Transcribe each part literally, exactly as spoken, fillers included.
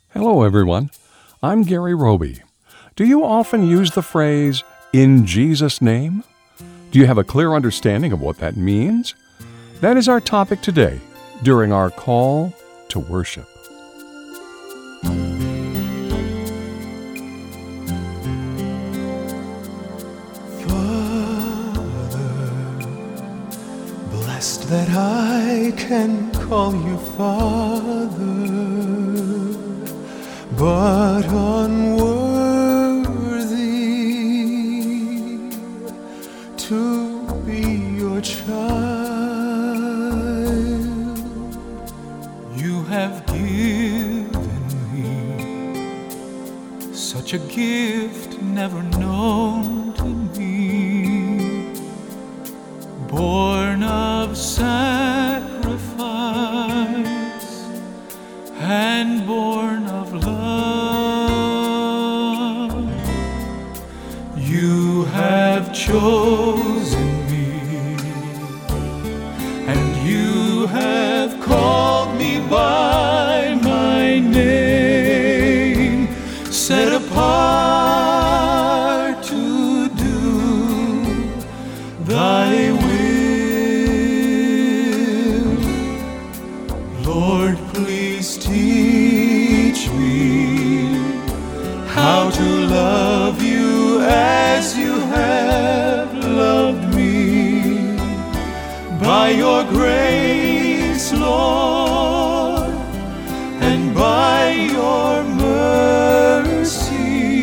Hello, everyone. I'm Gary Roby. Do you often use the phrase, "in Jesus' name"? Do you have a clear understanding of what that means? That is our topic today during our call to worship. Father, blessed that I can call you Father, but unworthy to be your child. You have given me such a gift never known to me, born of sacrifice and born of love. You have chosen me, and you have called me by my name, set apart to do thy will. Lord, please teach me how to love you as you have loved me. By your grace, Lord, and by your mercy.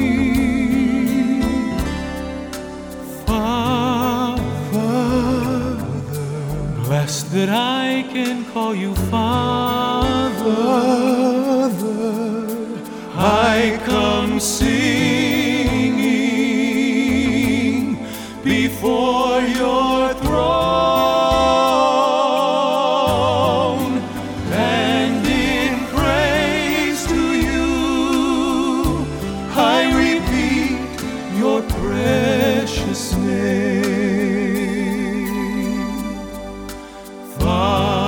Father, blessed that I can call you Father. I come singing before your throne, and in praise to you I repeat your precious name. Father,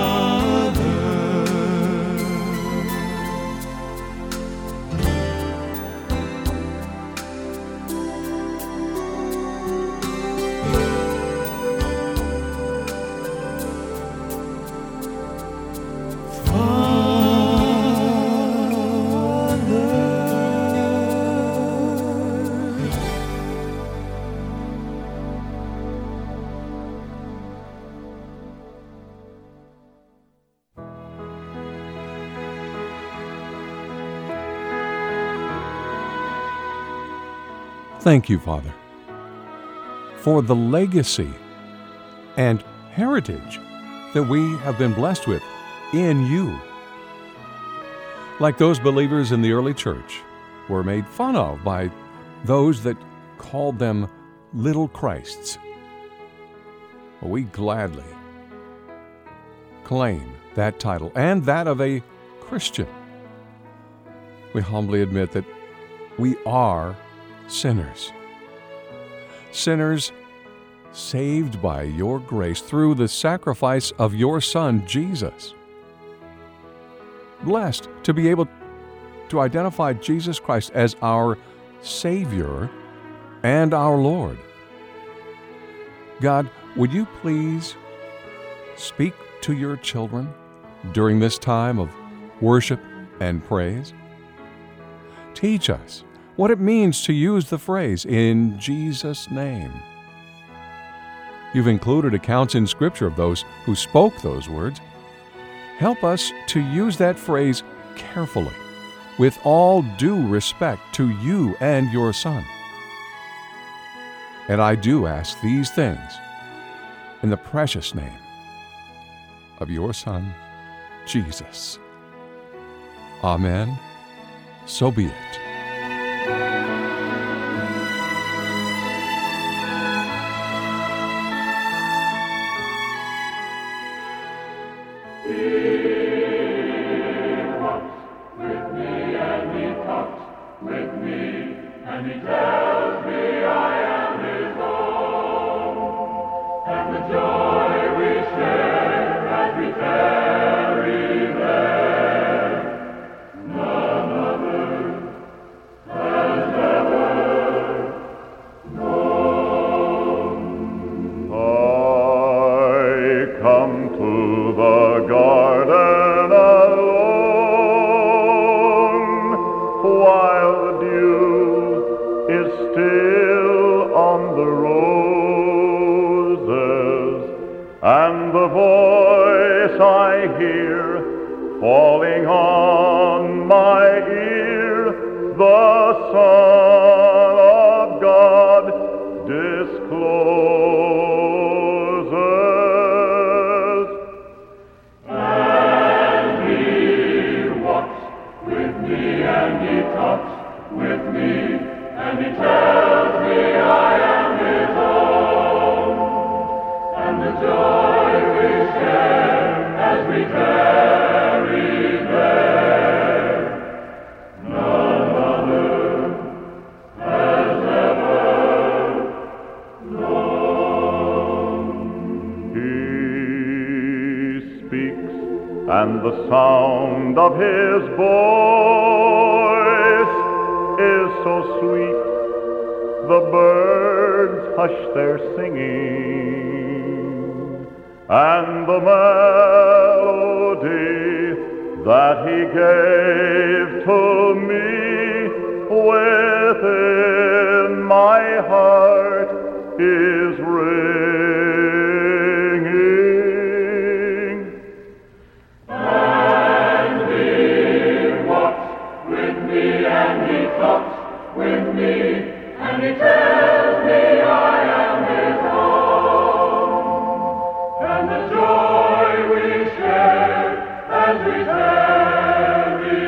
Thank you, Father, for the legacy and heritage that we have been blessed with in you. Like those believers in the early church were made fun of by those that called them little Christs. Well, we gladly claim that title and that of a Christian. We humbly admit that we are sinners. Sinners saved by your grace through the sacrifice of your Son, Jesus. Blessed to be able to identify Jesus Christ as our Savior and our Lord. God, would you please speak to your children during this time of worship and praise? Teach us what it means to use the phrase, "in Jesus' name." You've included accounts in Scripture of those who spoke those words. Help us to use that phrase carefully, with all due respect to you and your Son. And I do ask these things in the precious name of your Son, Jesus. Amen. So be it. And he tells me I am his own, and the joy we share as we tarry there, none falling on my ear, the Son of God discloses. And he walks with me, and he talks with me, and he tells me I am his own, and the joy we share as we tarry there, none other has ever known. He speaks, and the sound of his voice is so sweet, the birds hush their singing, and the melody that he gave to me within my heart is ringing. And he walks with me, and he talks with me, and he tells me I am his own, and the joy we share as we tarry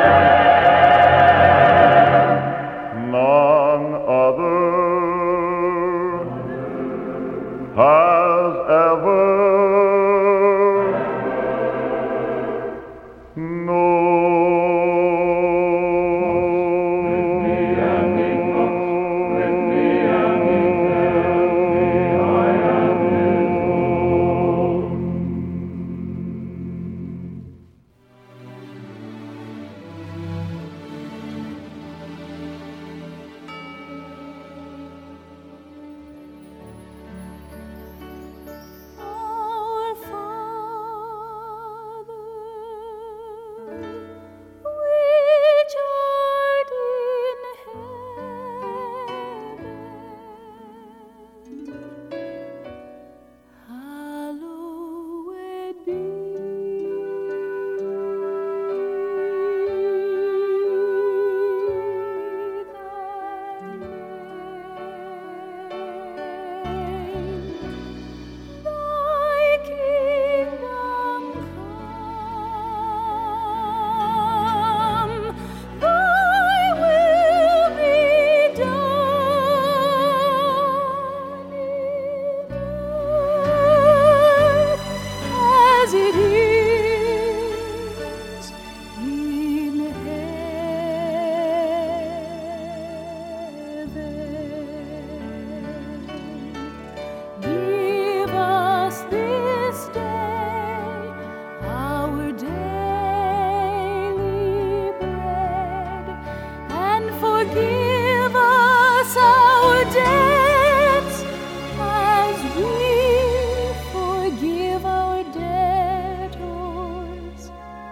there, none other has ever known. Our Father, which art in heaven, hallowed be thy name. Thy kingdom come, thy will be done in earth as it is in heaven. Give us this day our daily bread, and forgive us our debts as we forgive our debtors.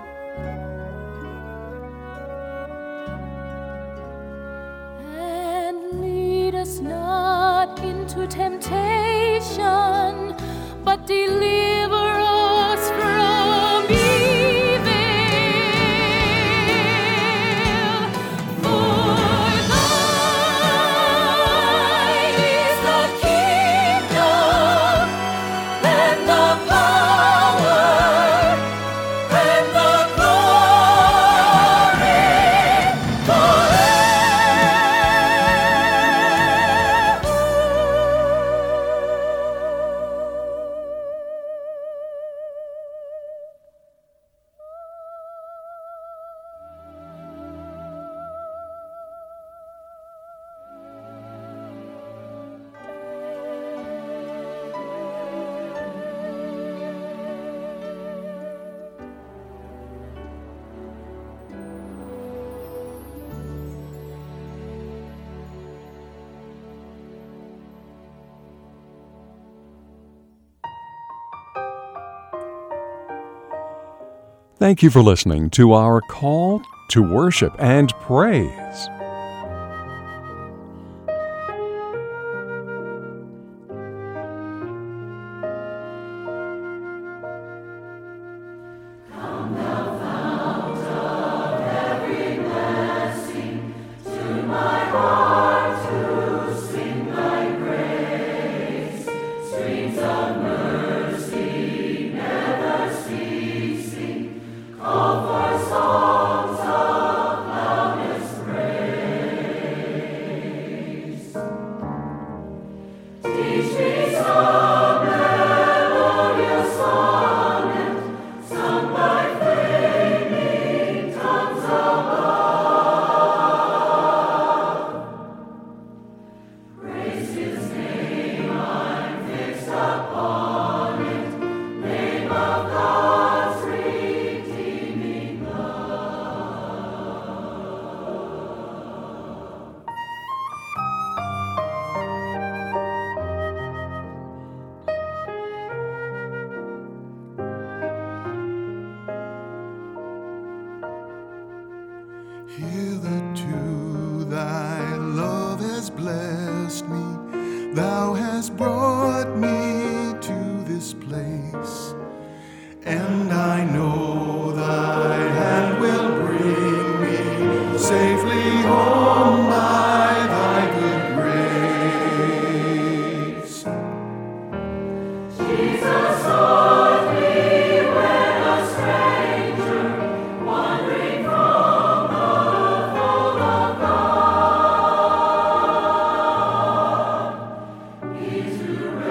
And lead us not into temptation, but deliver us from evil. For thine is the kingdom, and the power, and the glory Thank you for listening to our call to worship and praise. Come thou Hitherto thy love has blessed me, thou hast brought me to this place, and I know thy hand will bring me safely home by thy good grace. Jesus sought me when a stranger, wandering from the fold of God. He to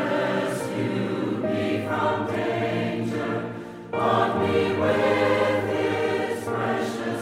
rescue me from danger, bought me with his precious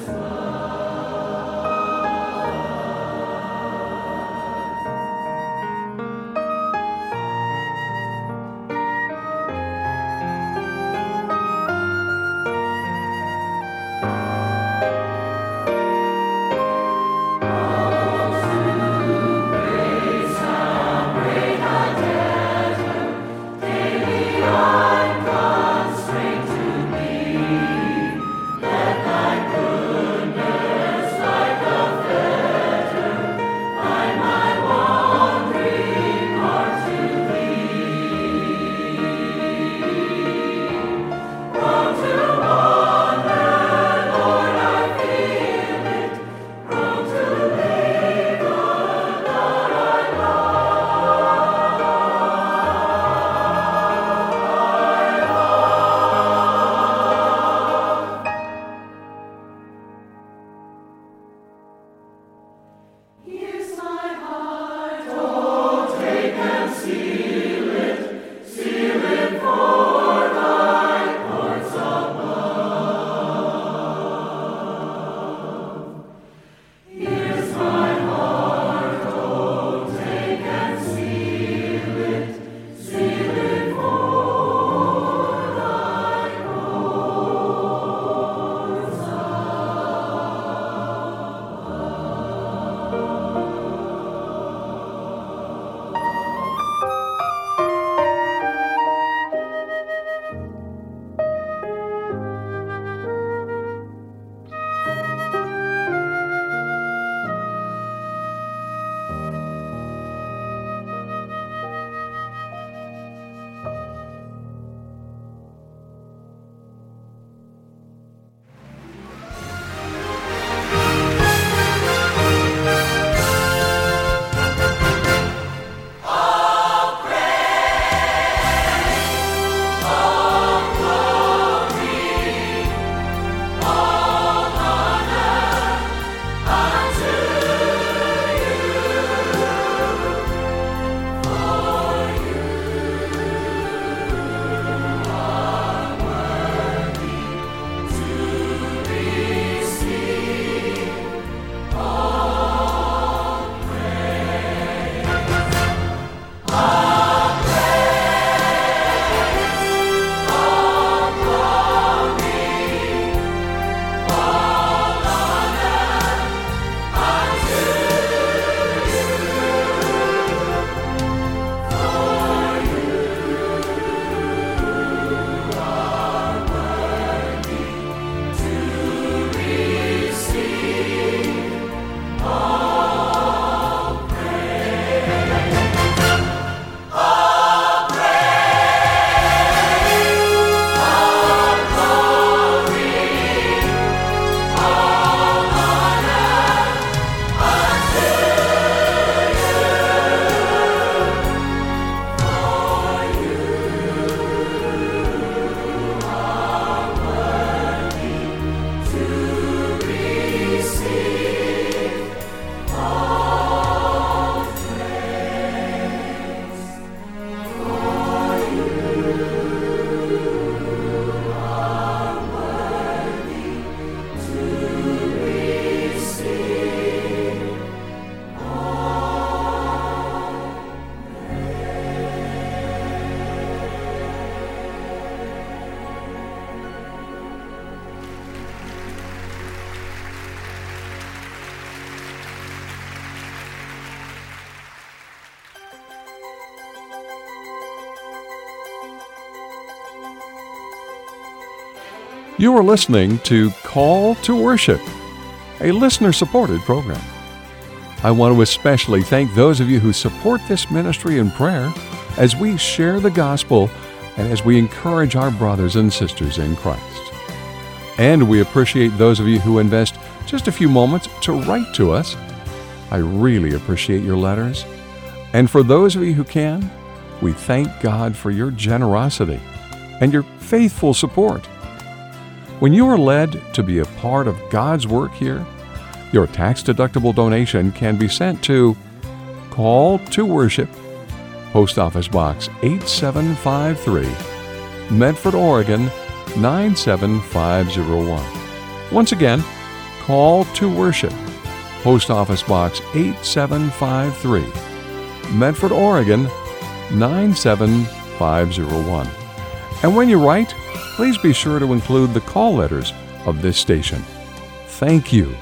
You are listening to Call to Worship, a listener-supported program. I want to especially thank those of you who support this ministry in prayer as we share the gospel and as we encourage our brothers and sisters in Christ. And we appreciate those of you who invest just a few moments to write to us. I really appreciate your letters. And for those of you who can, we thank God for your generosity and your faithful support. When you are led to be a part of God's work here, your tax-deductible donation can be sent to Call to Worship, Post Office Box eight seven five three, Medford, Oregon nine seven five zero one. Once again, Call to Worship, Post Office Box eight seven five three, Medford, Oregon nine seven five zero one. And when you write, please be sure to include the call letters of this station. Thank you.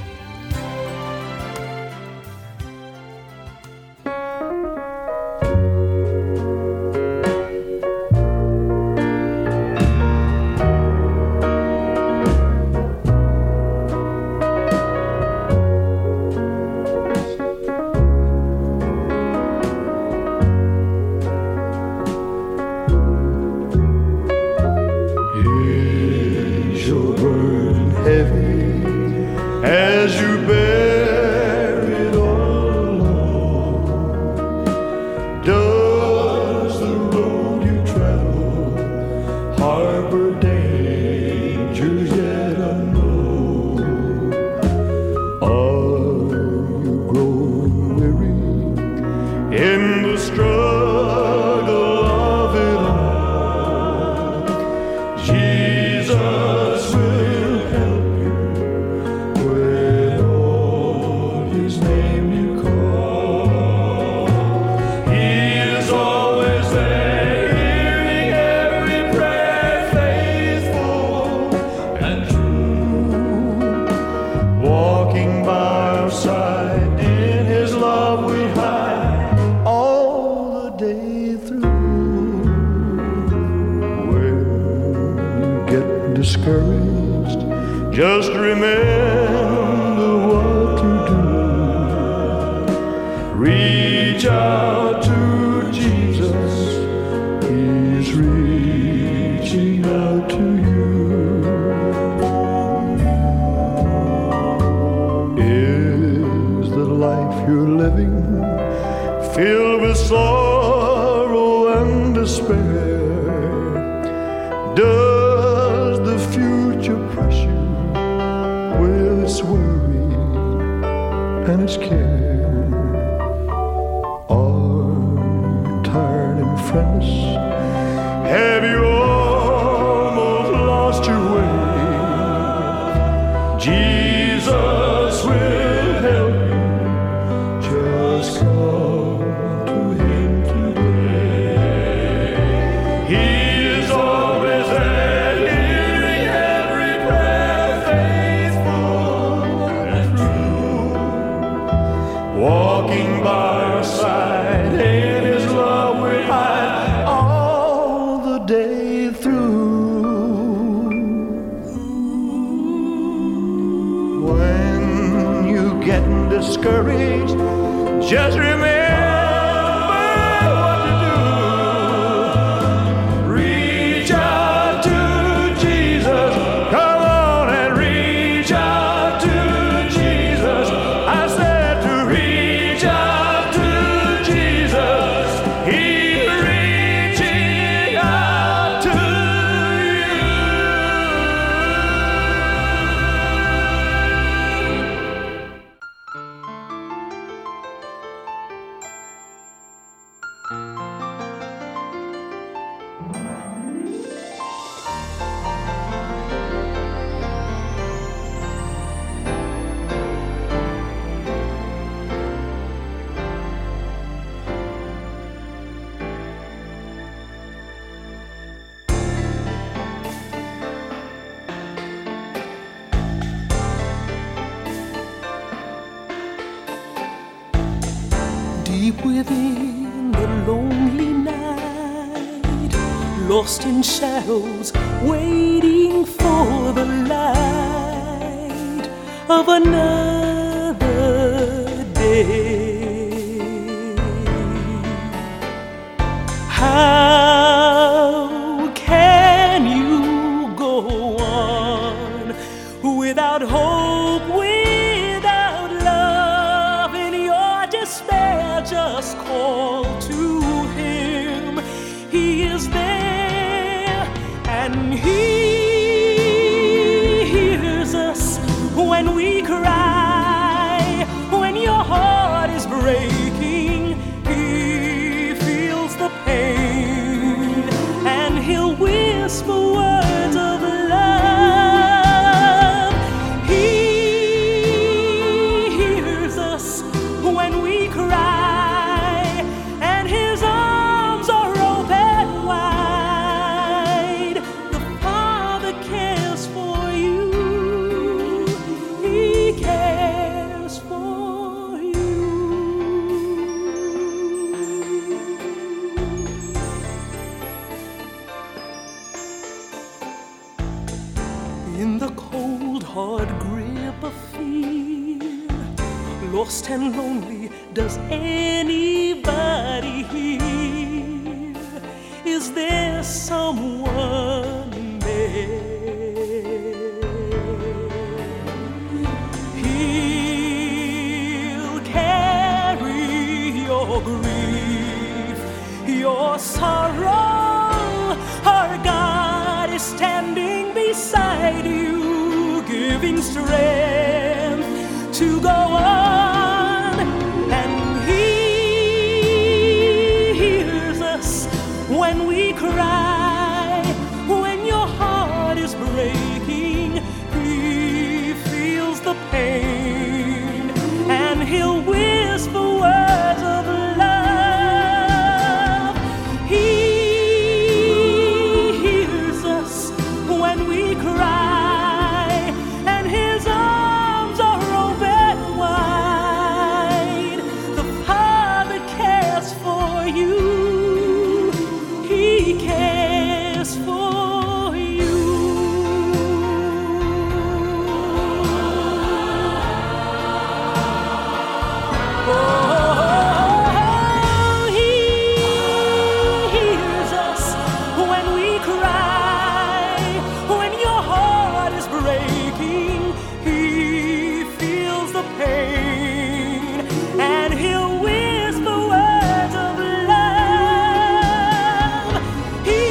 Just remember what to do. Reach out to Jesus. He's reaching out to you. Is the life you're living filled with sorrow and despair? Does the future press you with its worry and its care? Are you tired and friendless? Have you almost lost your way? Jesus will help you. Just come to Him today. He is always there, hearing every prayer, faithful and true, walking by your side, in His love we hide all the day through. When you get discouraged, just remember what to do. Reach out to Jesus. Come on and reach out to Jesus. I said to reach out to Jesus. He's reaching out to Deep within the lonely night, lost in shadows, waiting for the light, of another day. How can you go on without hope, without love? In your despair, just call to Him. He is there, and He hears us when we cry. When your heart is breaking, He feels the pain, and He'll whisper words of love. He hears us when we cry, and His arms are open wide. The Father cares for you. He cares for you. In the cold, hard grip of fear, lost and lonely, does anybody hear? Is there someone there? He'll carry your grief, your sorrow. Our God is standing beside you, giving strength to go on. And He hears us when we cry. When your heart is breaking, He feels the pain, and He'll whisper words of love. He hears us when we cry, and His arms are open wide. The Father cares for you. He cares for you. Oh, He hears us when we cry. When your heart is breaking, He feels the pain, and He'll whisper words of love. He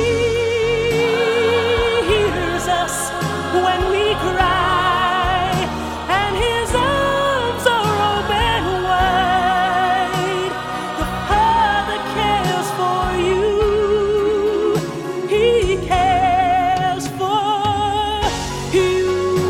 hears us when we cry, and His arms are open wide. The Father cares for you. He cares for you.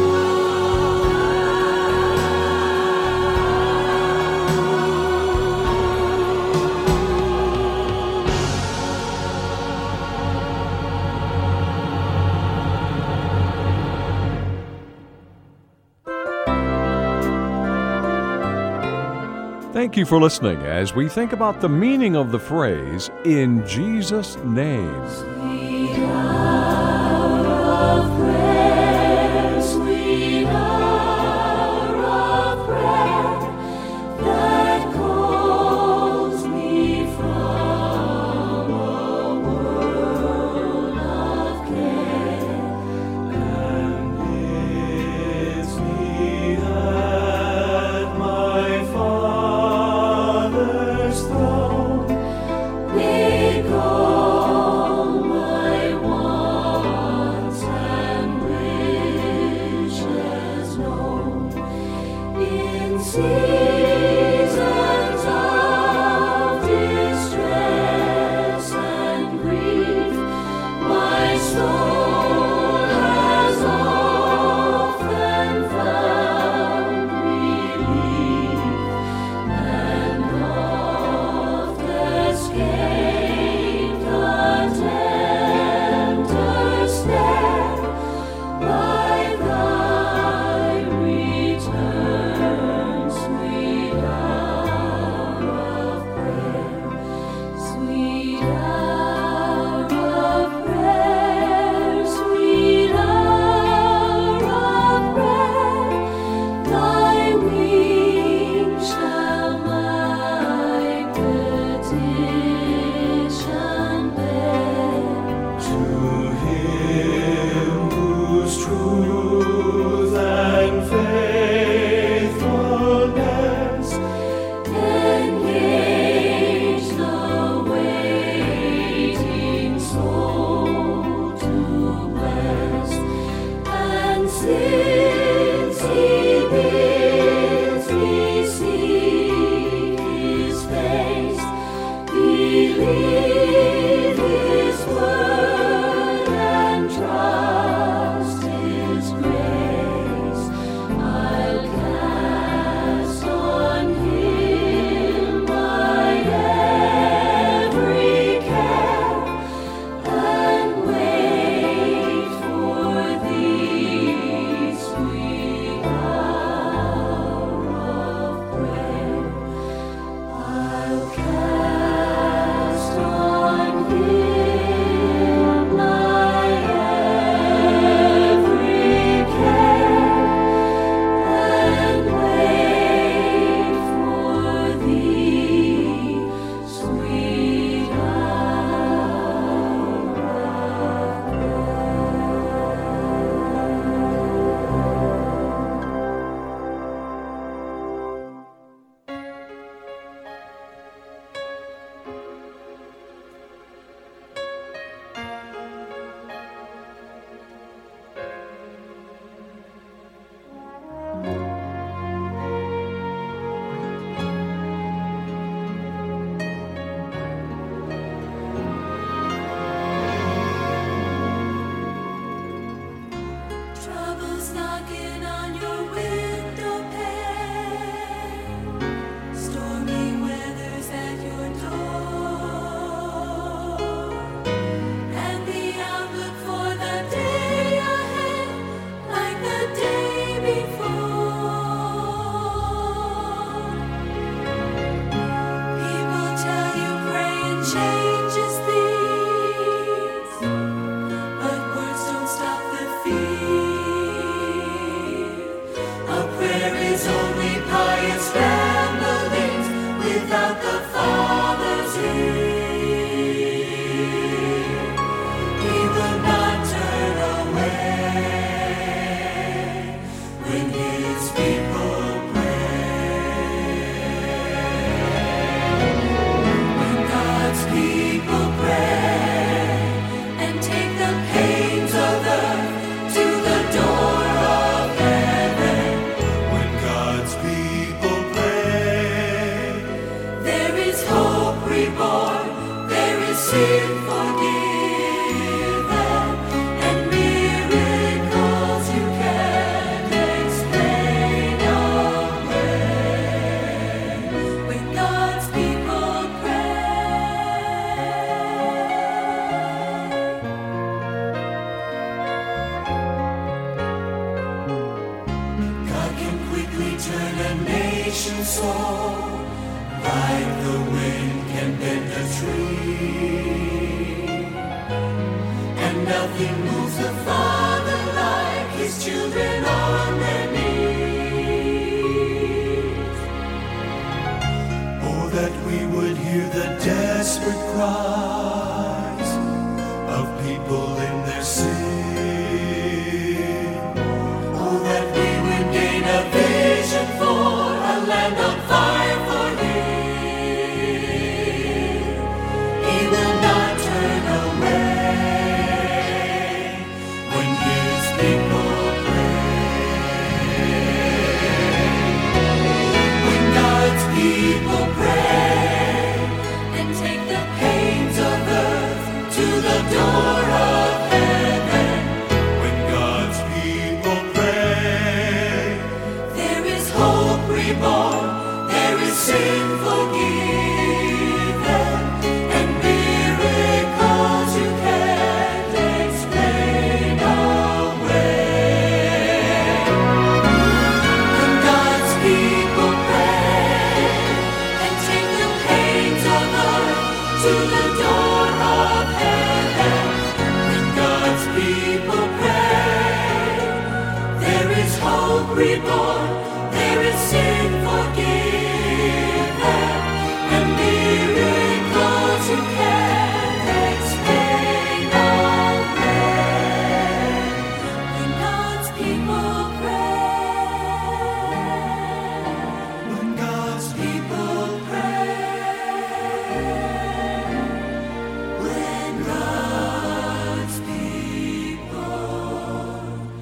Thank you for listening as we think about the meaning of the phrase, "In Jesus' name." Sweet hour of prayer, sweet hour of prayer, that calls me from a world of care, and bids me at my Father's throne make all my wants and wishes known. In seasons of distress and grief, my soul has often found relief, and oft escaped the tempter's snare by Thy return, sweet turn a nation so, like the wind can bend a tree. And nothing moves the Father like His children on their knees. Oh, that we would hear the desperate cries of people in their sin. Oh, that we would gain a vision for a land on fire for Him. He will not turn away when His people pray. When God's people pray and take the pains of earth to the door of heaven. When God's people pray, There is hope reborn, there is sin forgiven, and miracles you can't explain away. When God's people pray and take the pains of earth to the door of heaven. When God's people pray, there is hope reborn, there is sin forgiven, and miracles you can't explain away. When God's people pray, when God's people pray, when God's people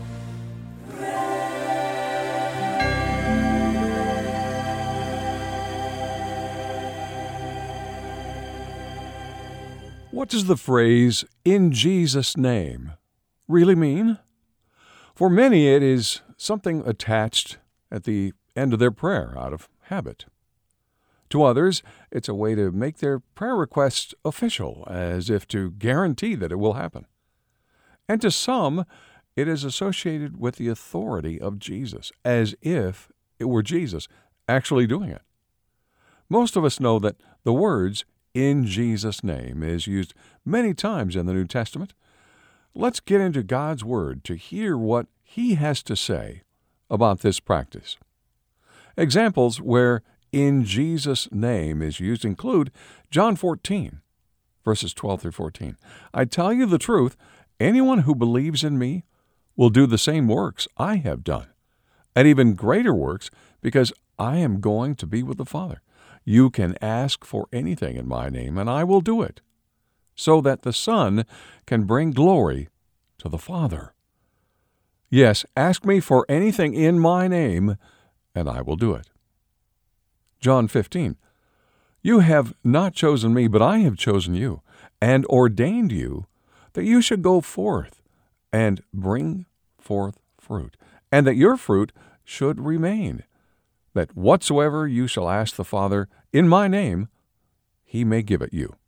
What does the phrase, "in Jesus' name," really mean? For many, it is something attached at the end of their prayer out of habit. To others, it's a way to make their prayer requests official, as if to guarantee that it will happen. And to some, it is associated with the authority of Jesus, as if it were Jesus actually doing it. Most of us know that the words, "in Jesus' name," is used many times in the New Testament. Let's get into God's Word to hear what He has to say about this practice. Examples where "in Jesus' name" is used include John fourteen, verses twelve through fourteen. "I tell you the truth, anyone who believes in me will do the same works I have done, and even greater works, because I am going to be with the Father. You can ask for anything in my name, and I will do it, so that the Son can bring glory to the Father. Yes, ask me for anything in my name, and I will do it." John fifteen, "You have not chosen me, but I have chosen you, and ordained you that you should go forth and bring forth fruit, and that your fruit should remain, that whatsoever you shall ask the Father in my name, He may give it you."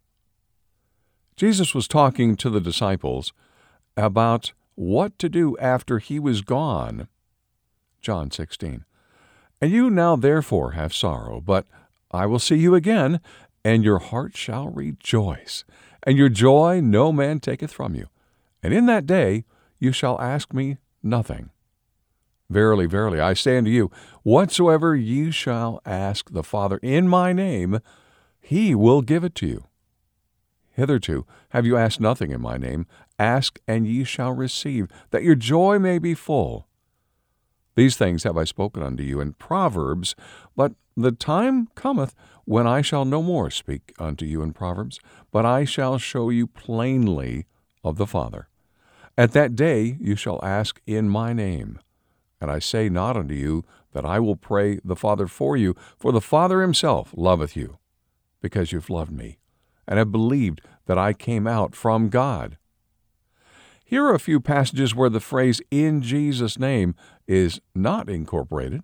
Jesus was talking to the disciples about what to do after He was gone. John sixteen, "And you now therefore have sorrow, but I will see you again, and your heart shall rejoice, and your joy no man taketh from you. And in that day you shall ask me nothing. Verily, verily, I say unto you, whatsoever ye shall ask the Father in my name, He will give it to you. Hitherto have you asked nothing in my name. Ask, and ye shall receive, that your joy may be full. These things have I spoken unto you in Proverbs, but the time cometh when I shall no more speak unto you in Proverbs, but I shall show you plainly of the Father. At that day you shall ask in my name. And I say not unto you that I will pray the Father for you, for the Father Himself loveth you, because you've loved me, and have believed that I came out from God." Here are a few passages where the phrase "in Jesus' name" is not incorporated.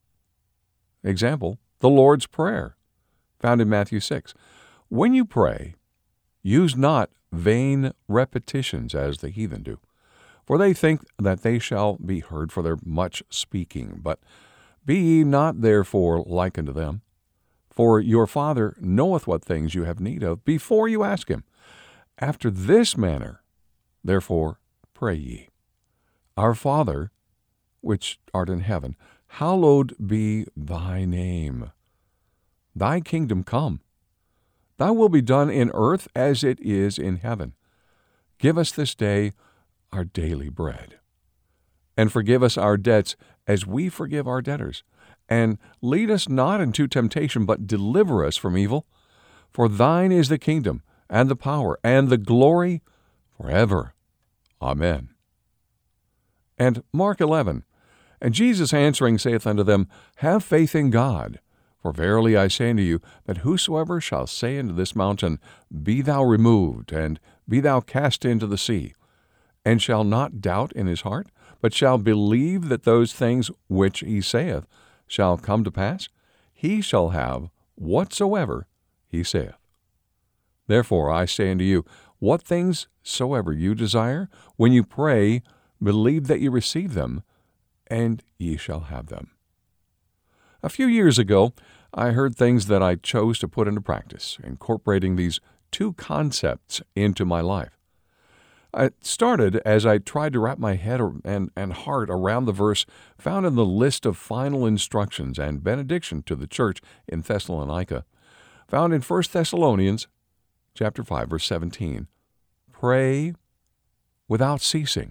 Example, the Lord's Prayer, found in Matthew six. "When you pray, use not vain repetitions as the heathen do, for they think that they shall be heard for their much speaking. But Be ye not therefore like unto them, for your Father knoweth what things you have need of before you ask him. After this manner, therefore, pray ye. Our Father, which art in heaven, hallowed be thy name. Thy kingdom come. Thy will be done in earth as it is in heaven. Give us this day our daily bread. And forgive us our debts as we forgive our debtors. And lead us not into temptation, but deliver us from evil. For thine is the kingdom, and the power, and the glory forever. Amen. And Mark eleven, And Jesus answering saith unto them, Have faith in God. For verily I say unto you, that whosoever shall say unto this mountain, Be thou removed, and be thou cast into the sea, and shall not doubt in his heart, but shall believe that those things which he saith shall come to pass, he shall have whatsoever he saith. Therefore I say unto you, what things soever you desire, when you pray, believe that you receive them, and ye shall have them. A few years ago, I heard things that I chose to put into practice, incorporating these two concepts into my life. It started as I tried to wrap my head and, and heart around the verse found in the list of final instructions and benediction to the church in Thessalonica, found in First Thessalonians chapter five, verse seventeen. Pray without ceasing.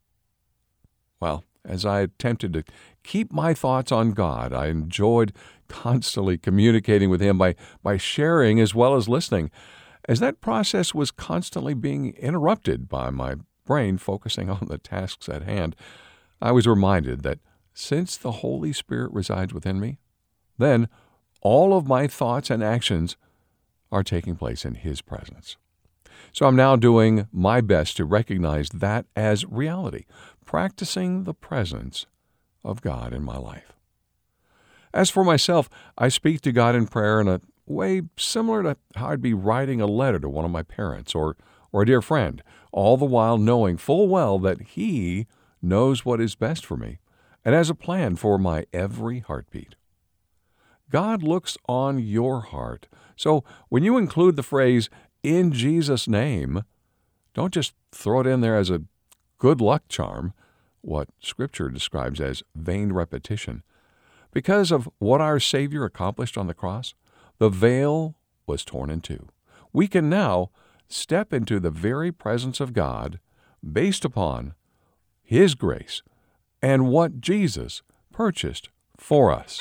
Well, as I attempted to keep my thoughts on God, I enjoyed constantly communicating with Him by, by sharing as well as listening. As that process was constantly being interrupted by my brain focusing on the tasks at hand, I was reminded that since the Holy Spirit resides within me, then all of my thoughts and actions are taking place in His presence. So I'm now doing my best to recognize that as reality, practicing the presence of God in my life. As for myself, I speak to God in prayer in a way similar to how I'd be writing a letter to one of my parents or, or a dear friend, all the while knowing full well that He knows what is best for me and has a plan for my every heartbeat. God looks on your heart, so when you include the phrase, in Jesus' name, don't just throw it in there as a good luck charm, what Scripture describes as vain repetition. Because of what our Savior accomplished on the cross, the veil was torn in two. We can now step into the very presence of God based upon His grace and what Jesus purchased for us.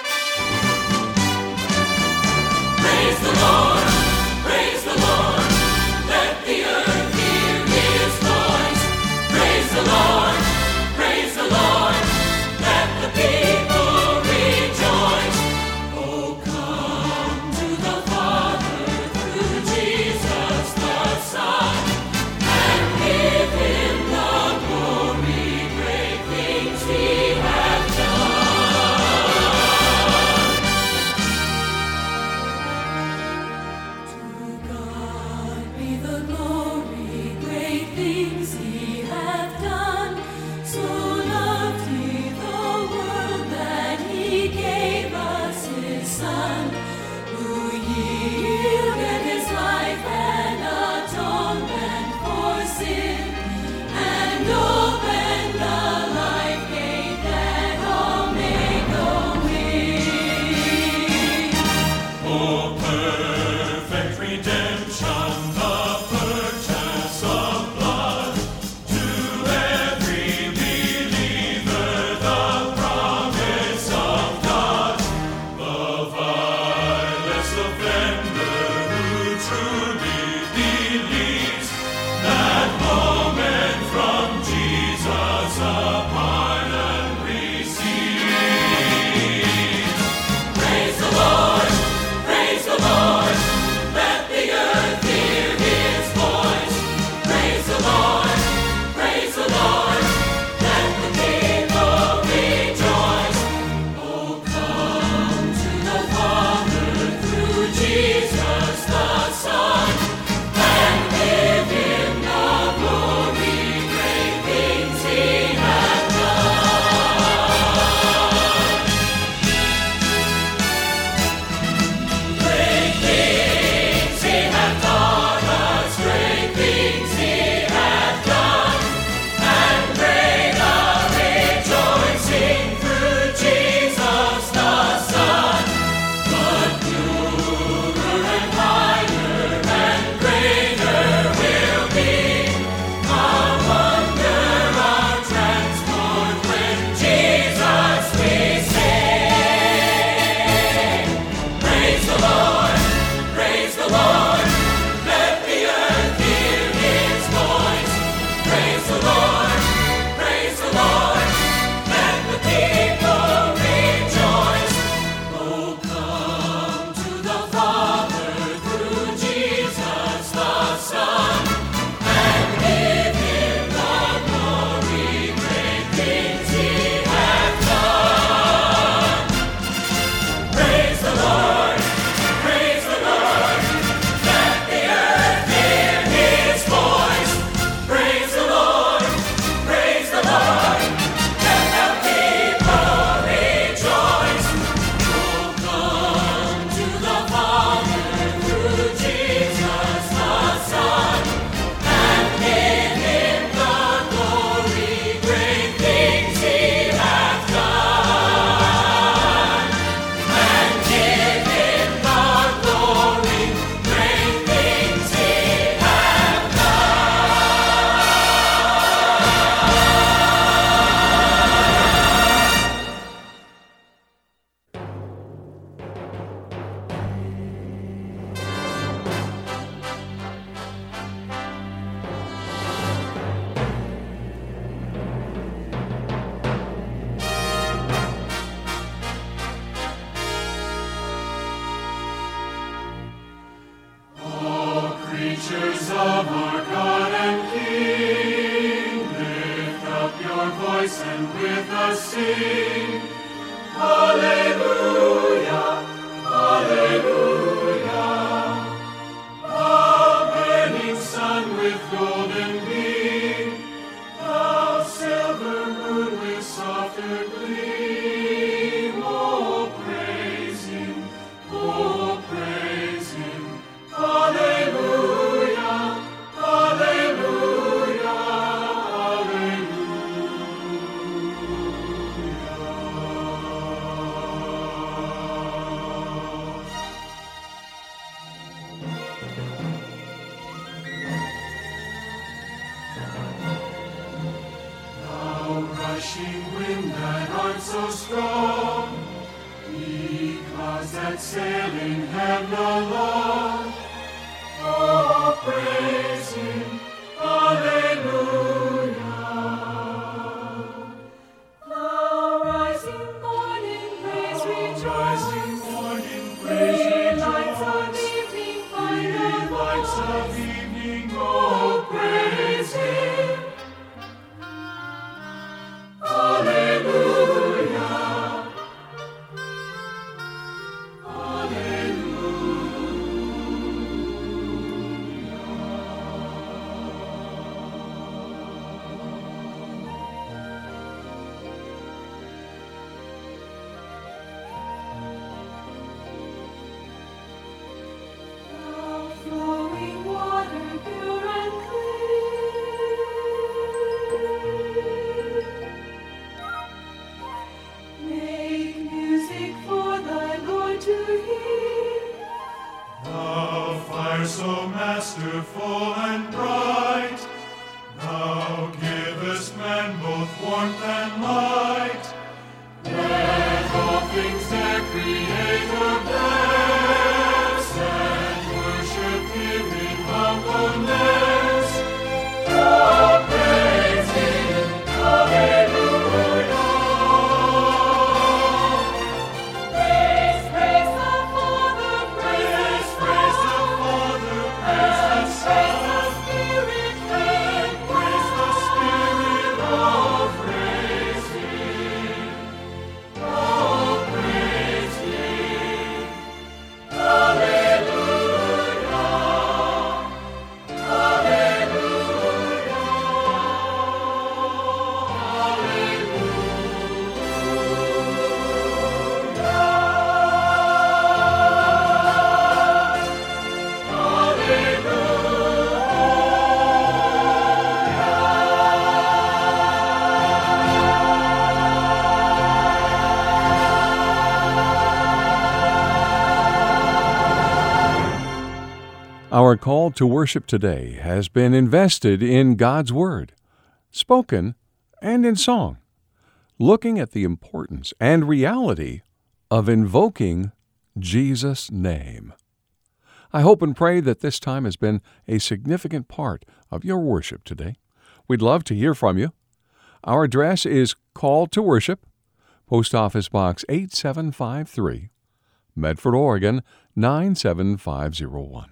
Praise the Lord, praise the Lord, let the earth hear His voice. Praise the Lord, praise the Lord, let the people rejoice. Oh, come to the Father through Jesus the Son, and give Him the glory, great things He hath done. To God us sing. Hallelujah, hallelujah. The burning sun with golden beam, the silver moon with softer gleam. Oh, praise him, oh, praise him. Hallelujah, hallelujah, rushing wind that art so strong, because that sailing heaven along. Oh, praise him, hallelujah. The rising morning praise Rising rejoice. morning, praise The lights of rejoice. evening find The a lights of voice. evening, oh, praise him. Hallelujah. The flowing water pure and clear. Make music for thy Lord to hear. Thou fire so masterful and bright, thou givest man both warmth and light. Let all things their Creator bless, and worship him in humbleness. Oh, praise him, hallelujah. Praise, praise the Father, praise, Praise the Father, praise the Son, Spirit, praise, praise the Spirit, oh, praise him, oh, praise him, hallelujah, Our call to worship today has been invested in God's Word, spoken and in song, looking at the importance and reality of invoking Jesus' name. I hope and pray that this time has been a significant part of your worship today. We'd love to hear from you. Our address is Call to Worship, Post Office Box eight seven five three, Medford, Oregon nine seven five zero one.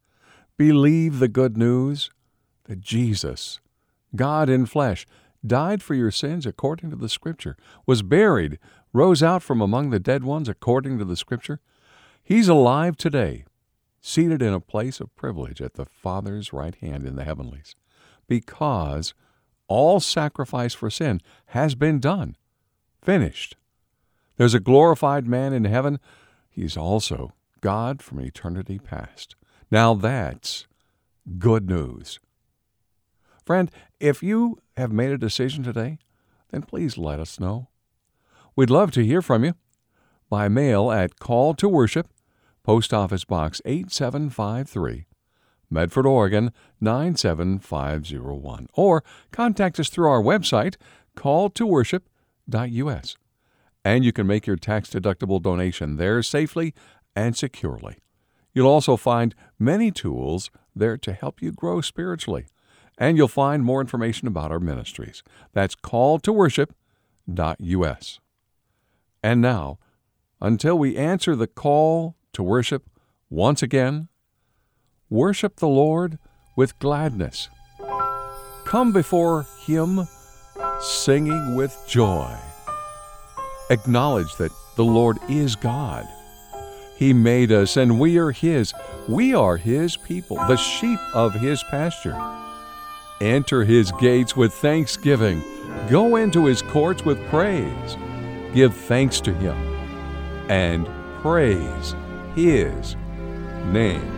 Believe the good news that Jesus, God in flesh, died for your sins according to the Scripture, was buried, rose out from among the dead ones according to the Scripture. He's alive today, seated in a place of privilege at the Father's right hand in the heavenlies, because all sacrifice for sin has been done, finished. There's a glorified man in heaven. He's also God from eternity past. Now that's good news. Friend, if you have made a decision today, then please let us know. We'd love to hear from you by mail at Call to Worship, Post Office Box eight seven five three, Medford, Oregon nine seven five zero one, or contact us through our website, call to worship dot u s. And you can make your tax-deductible donation there safely and securely. You'll also find many tools there to help you grow spiritually, and you'll find more information about our ministries. That's call to worship dot u s. And now, until we answer the call to worship once again, worship the Lord with gladness. Come before Him singing with joy. Acknowledge that the Lord is God. He made us and we are His. We are His people, the sheep of His pasture. Enter His gates with thanksgiving. Go into His courts with praise. Give thanks to Him and praise His name.